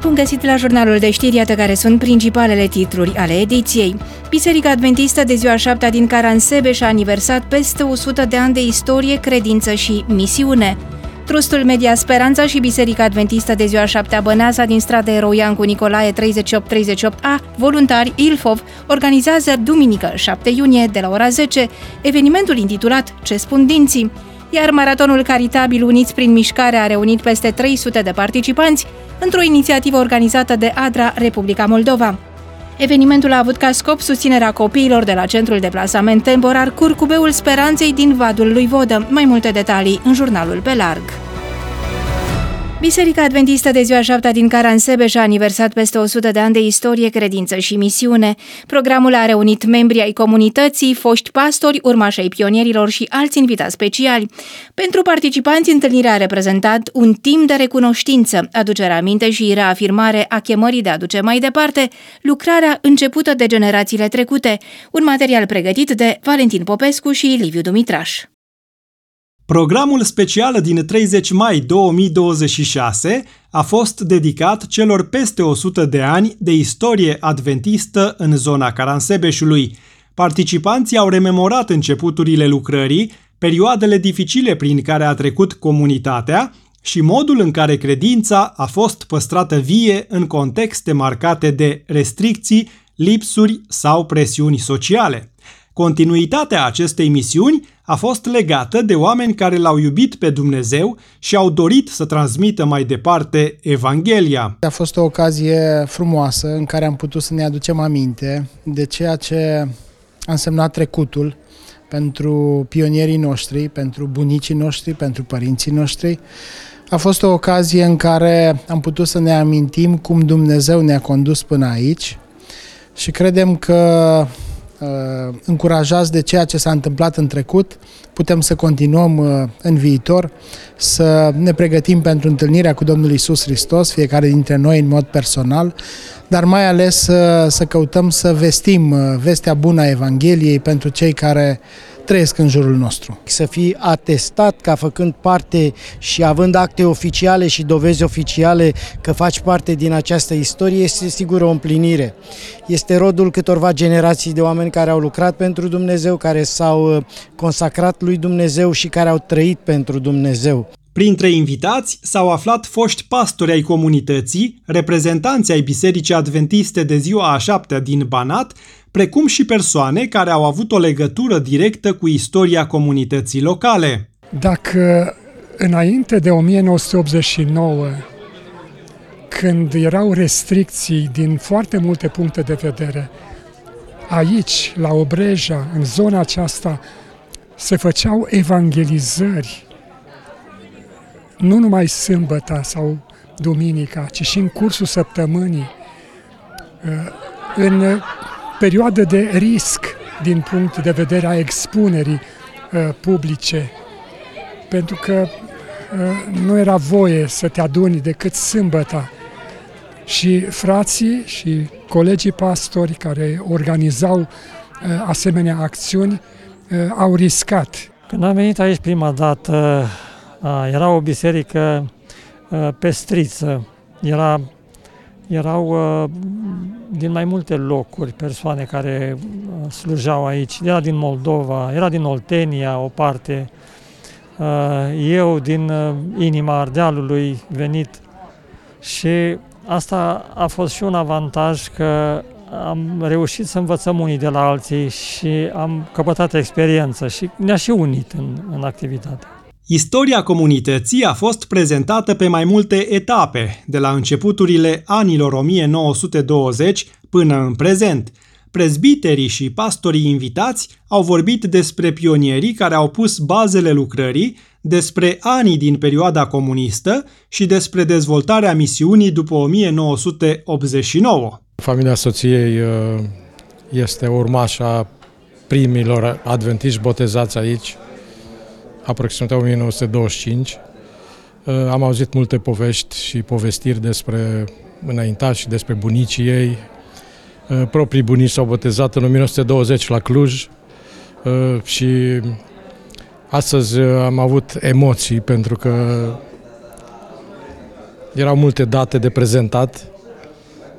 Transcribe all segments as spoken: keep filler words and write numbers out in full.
Bun găsit la jurnalul de știri, iată care sunt principalele titluri ale ediției. Biserica Adventistă de ziua șaptea din Caransebeș a aniversat peste o sută de ani de istorie, credință și misiune. Trustul Media Speranța și Biserica Adventistă de ziua șaptea Băneasa din strada Erou Iancu Nicolae treizeci și opt treizeci și opt A, voluntari Ilfov, organizează duminică șapte iunie de la ora zece evenimentul intitulat Ce spun dinții, iar maratonul caritabil Uniți prin Mișcare a reunit peste trei sute de participanți într-o inițiativă organizată de ADRA Republica Moldova. Evenimentul a avut ca scop susținerea copiilor de la Centrul de Plasament Temporar Curcubeul Speranței din Vadul lui Vodă. Mai multe detalii în jurnalul pe larg. Biserica Adventistă de ziua șaptea din Caransebeș a aniversat peste o sută de ani de istorie, credință și misiune. Programul a reunit membrii ai comunității, foști pastori, urmași ai pionierilor și alți invitați speciali. Pentru participanți, întâlnirea a reprezentat un timp de recunoștință, aducere aminte și reafirmare a chemării de a aduce mai departe lucrarea începută de generațiile trecute, un material pregătit de Valentin Popescu și Liviu Dumitraș. Programul special din treizeci mai două mii douăzeci și șase a fost dedicat celor peste o sută de ani de istorie adventistă în zona Caransebeșului. Participanții au rememorat începuturile lucrării, perioadele dificile prin care a trecut comunitatea și modul în care credința a fost păstrată vie în contexte marcate de restricții, lipsuri sau presiuni sociale. Continuitatea acestei misiuni a fost legată de oameni care l-au iubit pe Dumnezeu și au dorit să transmită mai departe Evanghelia. A fost o ocazie frumoasă în care am putut să ne aducem aminte de ceea ce a însemnat trecutul pentru pionierii noștri, pentru bunicii noștri, pentru părinții noștri. A fost o ocazie în care am putut să ne amintim cum Dumnezeu ne-a condus până aici și credem că încurajați de ceea ce s-a întâmplat în trecut, putem să continuăm în viitor, să ne pregătim pentru întâlnirea cu Domnul Iisus Hristos, fiecare dintre noi în mod personal, dar mai ales să, să căutăm să vestim vestea bună a Evangheliei pentru cei care trăiesc în jurul nostru. Să fii atestat ca făcând parte și având acte oficiale și dovezi oficiale că faci parte din această istorie este sigur o împlinire. Este rodul câtorva generații de oameni care au lucrat pentru Dumnezeu, care s-au consacrat lui Dumnezeu și care au trăit pentru Dumnezeu. Printre invitați s-au aflat foști pastori ai comunității, reprezentanți ai Bisericii Adventiste de ziua a șaptea din Banat, precum și persoane care au avut o legătură directă cu istoria comunității locale. Dacă înainte de o mie nouă sute optzeci și nouă, când erau restricții din foarte multe puncte de vedere, aici, la Obreja, în zona aceasta, se făceau evangelizări, nu numai sâmbătă sau duminica, ci și în cursul săptămânii, în perioadă de risc din punct de vedere a expunerii publice, pentru că nu era voie să te aduni decât sâmbătă. Și frații și colegii pastori care organizau asemenea acțiuni au riscat. Când am venit aici prima dată, era o biserică pestriță, era, erau din mai multe locuri persoane care slujau aici. Era din Moldova, era din Oltenia o parte, eu din inima Ardealului venit și asta a fost și un avantaj că am reușit să învățăm unii de la alții și am căpătat experiență și ne-a și unit în, în activitate. Istoria comunității a fost prezentată pe mai multe etape, de la începuturile anilor o mie nouă sute douăzeci până în prezent. Prezbiterii și pastorii invitați au vorbit despre pionierii care au pus bazele lucrării, despre anii din perioada comunistă și despre dezvoltarea misiunii după o mie nouă sute optzeci și nouă. Familia soției este urmașa primilor adventiști botezați aici, aproximativ o mie nouă sute douăzeci și cinci. Am auzit multe povești și povestiri despre înaintași și despre bunicii ei. Proprii bunici s-au botezat în o mie nouă sute douăzeci la Cluj și astăzi am avut emoții pentru că erau multe date de prezentat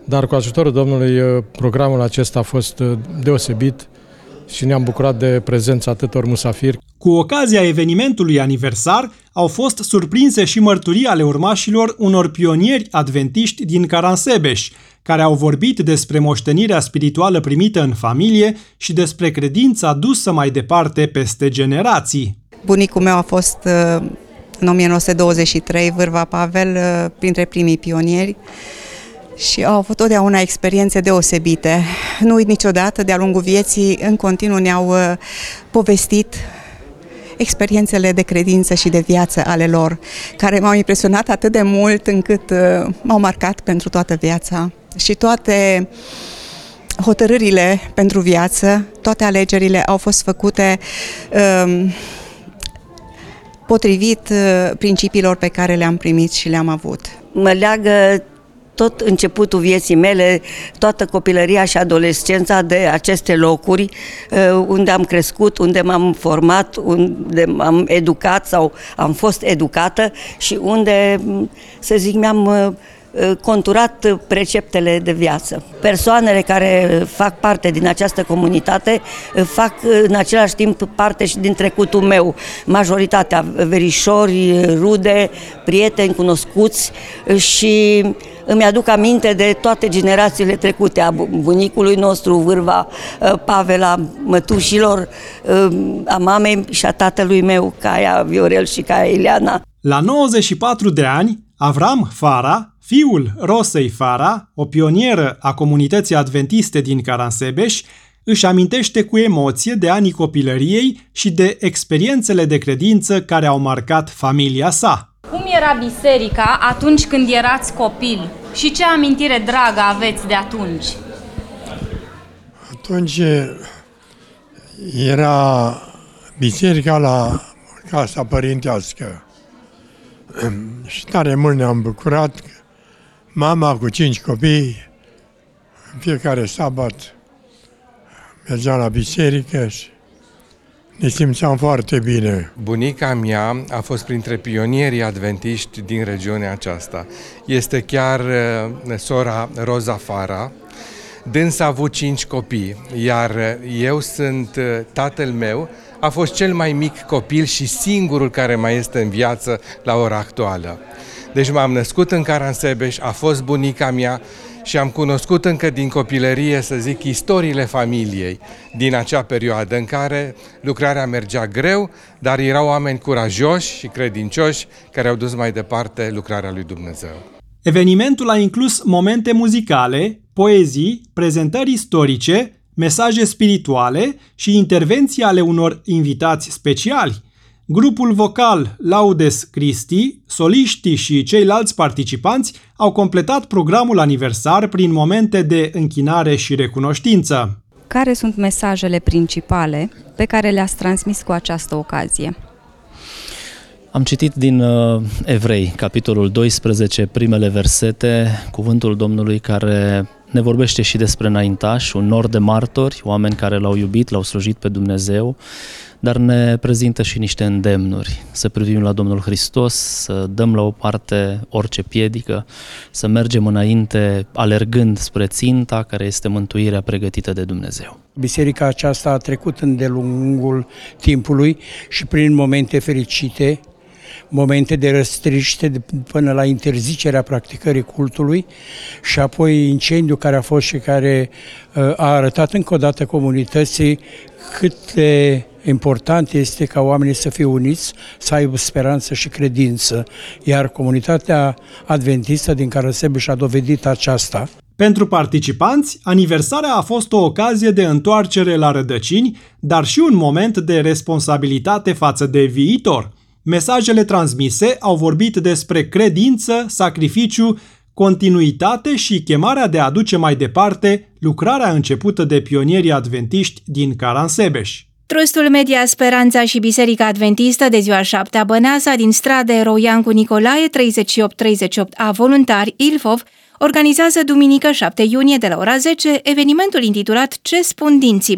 dar cu ajutorul Domnului programul acesta a fost deosebit și ne-am bucurat de prezența atâtor musafiri. Cu ocazia evenimentului aniversar au fost surprinse și mărturii ale urmașilor unor pionieri adventiști din Caransebeș, care au vorbit despre moștenirea spirituală primită în familie și despre credința dusă mai departe peste generații. Bunicul meu a fost în o mie nouă sute douăzeci și trei, Vârva Pavel, printre primii pionieri și au avut totdeauna experiențe deosebite. Nu uit niciodată, de-a lungul vieții, în continuu ne-au povestit experiențele de credință și de viață ale lor, care m-au impresionat atât de mult încât m-au marcat pentru toată viața. Și toate hotărârile pentru viață, toate alegerile au fost făcute um, potrivit uh, principiilor pe care le-am primit și le-am avut. Mă leagă tot începutul vieții mele, toată copilăria și adolescența de aceste locuri uh, unde am crescut, unde m-am format, unde m-am educat sau am fost educată și unde, să zic, mi-am uh, conturat preceptele de viață. Persoanele care fac parte din această comunitate fac în același timp parte și din trecutul meu. Majoritatea verișori, rude, prieteni, cunoscuți și îmi aduc aminte de toate generațiile trecute, a bunicului nostru, Vârva Pavel, a mătușilor, a mamei și a tatălui meu, Caia Viorel și Caia Ileana. La nouăzeci și patru de ani, Avram Fara, fiul Rosei Fara, o pionieră a comunității adventiste din Caransebeș, își amintește cu emoție de anii copilăriei și de experiențele de credință care au marcat familia sa. Cum era biserica atunci când erați copil și ce amintire dragă aveți de atunci? Atunci era biserica la casa părintească și tare mult ne-am bucurat. Mama cu cinci copii, în fiecare sabat mergea la biserică și ne simțeam foarte bine. Bunica mea a fost printre pionierii adventiști din regiunea aceasta. Este chiar sora Roza Fara. Dânsa a avut cinci copii, iar eu sunt tatăl meu, a fost cel mai mic copil și singurul care mai este în viață la ora actuală. Deci m-am născut în Caransebeș, a fost bunica mea și am cunoscut încă din copilărie, să zic, istoriile familiei din acea perioadă în care lucrarea mergea greu, dar erau oameni curajoși și credincioși care au dus mai departe lucrarea lui Dumnezeu. Evenimentul a inclus momente muzicale, poezii, prezentări istorice, mesaje spirituale și intervenții ale unor invitați speciali. Grupul vocal Laudes Christi, soliștii și ceilalți participanți au completat programul aniversar prin momente de închinare și recunoștință. Care sunt mesajele principale pe care le-ați transmis cu această ocazie? Am citit din uh, Evrei, capitolul doisprezece, primele versete, cuvântul Domnului care ne vorbește și despre înaintași, un nor de martori, oameni care l-au iubit, l-au slujit pe Dumnezeu, dar ne prezintă și niște îndemnuri, să privim la Domnul Hristos, să dăm la o parte orice piedică, să mergem înainte alergând spre ținta care este mântuirea pregătită de Dumnezeu. Biserica aceasta a trecut de lungul timpului și prin momente fericite, momente de răstriște până la interzicerea practicării cultului și apoi incendiul care a fost și care a arătat încă o dată comunității cât de important este ca oamenii să fie uniți, să aibă speranță și credință, iar comunitatea adventistă din Caransebeș a dovedit aceasta. Pentru participanți, aniversarea a fost o ocazie de întoarcere la rădăcini, dar și un moment de responsabilitate față de viitor. Mesajele transmise au vorbit despre credință, sacrificiu, continuitate și chemarea de a aduce mai departe lucrarea începută de pionierii adventiști din Caransebeș. Trustul Media Speranța și Biserica Adventistă de ziua șaptea Băneasa din stradă Erou Iancu Nicolae treizeci și opt treizeci și opt A Voluntari Ilfov organizează duminică șapte iunie de la ora zece evenimentul intitulat Ce spun dinții?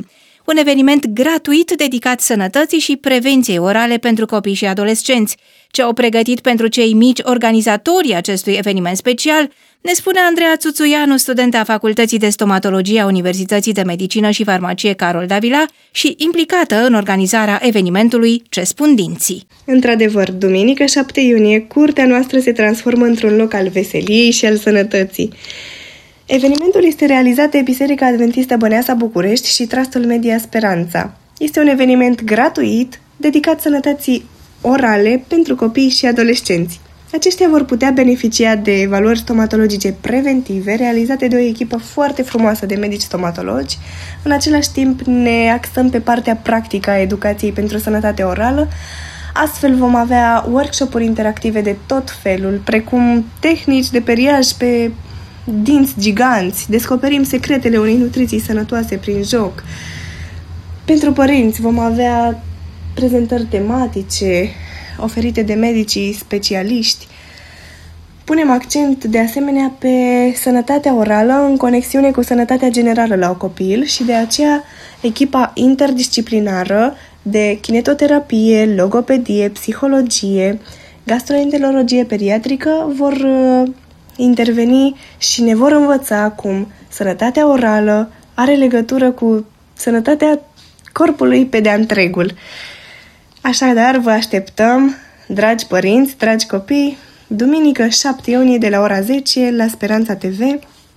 un eveniment gratuit dedicat sănătății și prevenției orale pentru copii și adolescenți. Ce au pregătit pentru cei mici organizatorii acestui eveniment special, ne spune Andreea Țuțuianu, studentă a Facultății de Stomatologie a Universității de Medicină și Farmacie Carol Davila și implicată în organizarea evenimentului Ce spun dinții. Într-adevăr, duminică șapte iunie, curtea noastră se transformă într-un loc al veseliei și al sănătății. Evenimentul este realizat de Biserica Adventistă Băneasa București și Trustul Media Speranța. Este un eveniment gratuit dedicat sănătății orale pentru copii și adolescenți. Aceștia vor putea beneficia de evaluări stomatologice preventive realizate de o echipă foarte frumoasă de medici stomatologi. În același timp ne axăm pe partea practică a educației pentru sănătate orală. Astfel vom avea workshop-uri interactive de tot felul, precum tehnici de periaj pe dinți giganți, descoperim secretele unei nutriții sănătoase prin joc. Pentru părinți vom avea prezentări tematice oferite de medicii specialiști. Punem accent de asemenea pe sănătatea orală în conexiune cu sănătatea generală la copil și de aceea echipa interdisciplinară de kinetoterapie, logopedie, psihologie, gastroenterologie pediatrică vor interveni și ne vor învăța cum sănătatea orală are legătură cu sănătatea corpului pe de-a întregul. Așadar, vă așteptăm, dragi părinți, dragi copii, duminică șapte iunie de la ora zece la Speranța T V.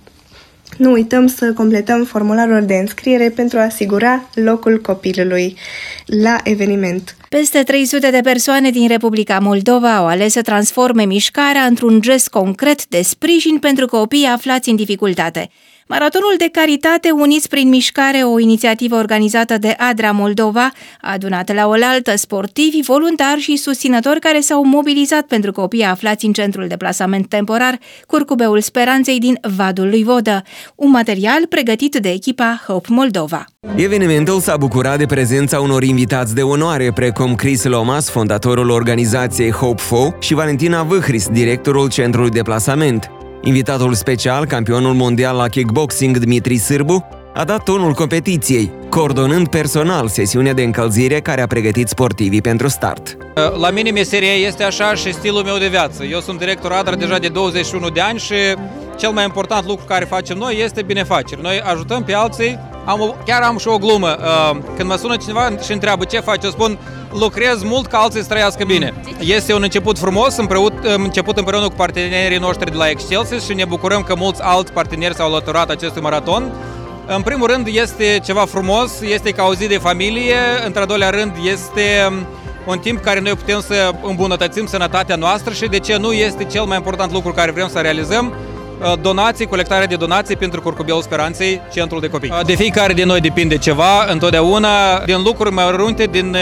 Nu uităm să completăm formularul de înscriere pentru a asigura locul copilului la eveniment. Peste trei sute de persoane din Republica Moldova au ales să transforme mișcarea într-un gest concret de sprijin pentru copiii aflați în dificultate. Maratonul de caritate Uniți prin Mișcare, o inițiativă organizată de ADRA Moldova, a adunat la oaltă sportivi, voluntari și susținători care s-au mobilizat pentru copiii aflați în centrul de plasament temporar Curcubeul Speranței din Vadul lui Vodă, un material pregătit de echipa Hope Moldova. Evenimentul s-a bucurat de prezența unor invitați de onoare, precum Chris Lomas, fondatorul organizației Hope F O, și Valentina Vâhris, directorul centrului de plasament. Invitatul special, campionul mondial la kickboxing Dmitri Sârbu, a dat tonul competiției, coordonând personal sesiunea de încălzire care a pregătit sportivii pentru start. La mine meseria este așa și stilul meu de viață. Eu sunt director ADRA deja de douăzeci și unu de ani și cel mai important lucru care facem noi este binefaceri. Noi ajutăm pe alții. Am, chiar am și o glumă. Când mă sună cineva și întreabă ce faci, eu spun lucrez mult ca alții să trăiască bine. Este un început frumos, început împreună cu partenerii noștri de la Excelsis și ne bucurăm că mulți alți parteneri s-au alăturat acestui maraton. În primul rând este ceva frumos, este ca o zi de familie, într-al doilea rând este un timp care noi putem să îmbunătățim sănătatea noastră și de ce nu este cel mai important lucru care vrem să realizăm, donații, colectarea de donații pentru Curcubeul Speranței, centrul de copii. De fiecare din noi depinde ceva, întotdeauna din lucruri mărunte, din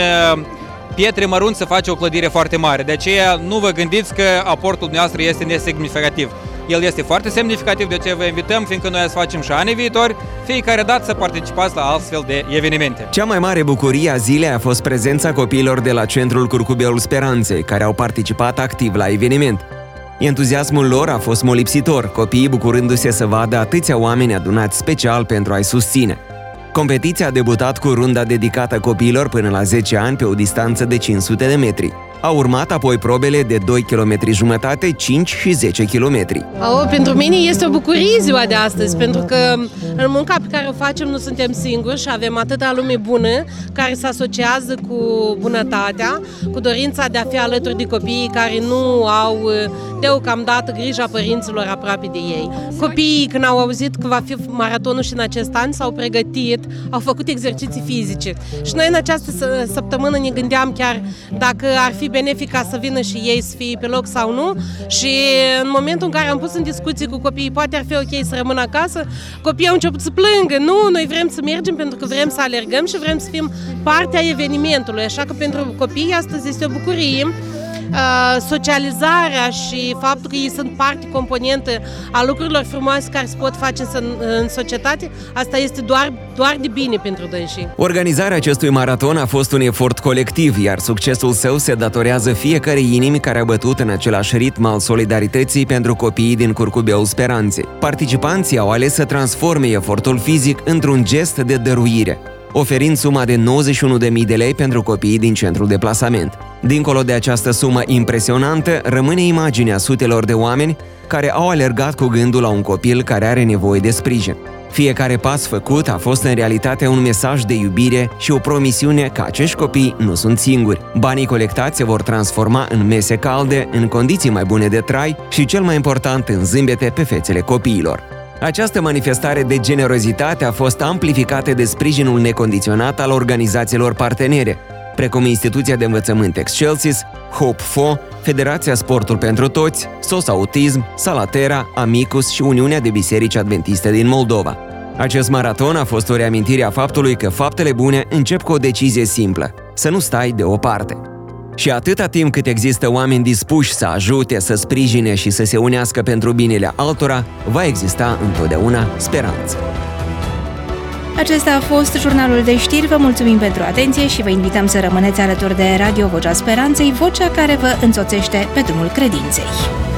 pietre mărunți se face o clădire foarte mare. De aceea nu vă gândiți că aportul nostru este nesemnificativ. El este foarte semnificativ, de aceea vă invităm, fiindcă noi să facem și anii viitori, fiecare dată să participați la astfel de evenimente. Cea mai mare bucurie a zilei a fost prezența copiilor de la centrul Curcubeul Speranței, care au participat activ la eveniment. Entuziasmul lor a fost molipsitor, copiii bucurându-se să vadă atâția oameni adunați special pentru a-i susține. Competiția a debutat cu runda dedicată copiilor până la zece ani pe o distanță de cinci sute de metri. Au urmat apoi probele de doi virgulă cinci kilometri, cinci și zece kilometri. Oh, pentru mine este o bucurie ziua de astăzi, pentru că în munca pe care o facem nu suntem singuri și avem atâta lume bună care se asociază cu bunătatea, cu dorința de a fi alături de copiii care nu au deocamdată grija părinților aproape de ei. Copiii, când au auzit că va fi maratonul și în acest an, s-au pregătit, au făcut exerciții fizice. Și noi în această săptămână ne gândeam chiar dacă ar fi benefic ca să vină și ei să fie pe loc sau nu, și în momentul în care am pus în discuții cu copiii, poate ar fi ok să rămână acasă, copiii au început să plângă. Nu, noi vrem să mergem pentru că vrem să alergăm și vrem să fim parte a evenimentului, așa că pentru copii astăzi este o bucurie. Socializarea și faptul că ei sunt parte componentă a lucrurilor frumoase care se pot face în societate, asta este doar, doar de bine pentru dânsii. Organizarea acestui maraton a fost un efort colectiv, iar succesul său se datorează fiecarei inimi care a bătut în același ritm al solidarității pentru copiii din Curcubeul Speranței. Participanții au ales să transforme efortul fizic într-un gest de dăruire. oferind suma de nouăzeci și unu de mii de lei pentru copiii din centrul de plasament. Dincolo de această sumă impresionantă, rămâne imaginea sutelor de oameni care au alergat cu gândul la un copil care are nevoie de sprijin. Fiecare pas făcut a fost în realitate un mesaj de iubire și o promisiune că acești copii nu sunt singuri. Banii colectați se vor transforma în mese calde, în condiții mai bune de trai și, cel mai important, în zâmbete pe fețele copiilor. Această manifestare de generozitate a fost amplificată de sprijinul necondiționat al organizațiilor partenere, precum Instituția de Învățământ Excelsis, Hope Fo, Federația Sportul pentru Toți, S O S Autism, Salatera, Amicus și Uniunea de Biserici Adventiste din Moldova. Acest maraton a fost o reamintire a faptului că faptele bune încep cu o decizie simplă: să nu stai deoparte. Și atâta timp cât există oameni dispuși să ajute, să sprijine și să se unească pentru binele altora, va exista întotdeauna speranță. Acesta a fost jurnalul de știri. Vă mulțumim pentru atenție și vă invităm să rămâneți alături de Radio Vocea Speranței, vocea care vă însoțește pe drumul credinței.